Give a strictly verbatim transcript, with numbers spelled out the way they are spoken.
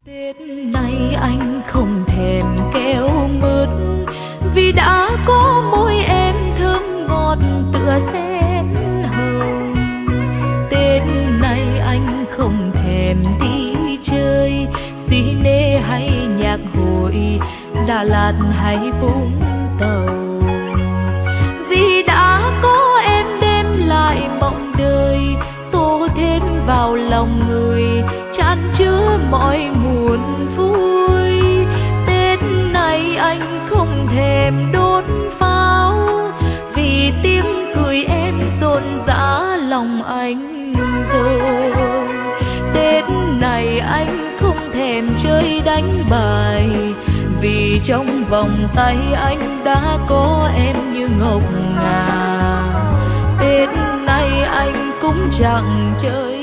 Tết này anh không thèm keo mứt vì đã có môi em thơm ngọt tựa sen hồng. Tết này anh không thèm đi chơi xí nê hay nhạc hội, Đà Lạt hay Vũng Tàu, vì đã có em đem lại mộng đời, tô thêm vào lòng người chan chứa mọi nguồn vui. Tết này anh không thèm đốt pháo vì tiếng cười em rộn rã lòng anh rồi. Tết này anh không thèm chơi đánh bài vì trong vòng tay anh đã có em như ngọc ngà. Tết này anh cũng chẳng chơi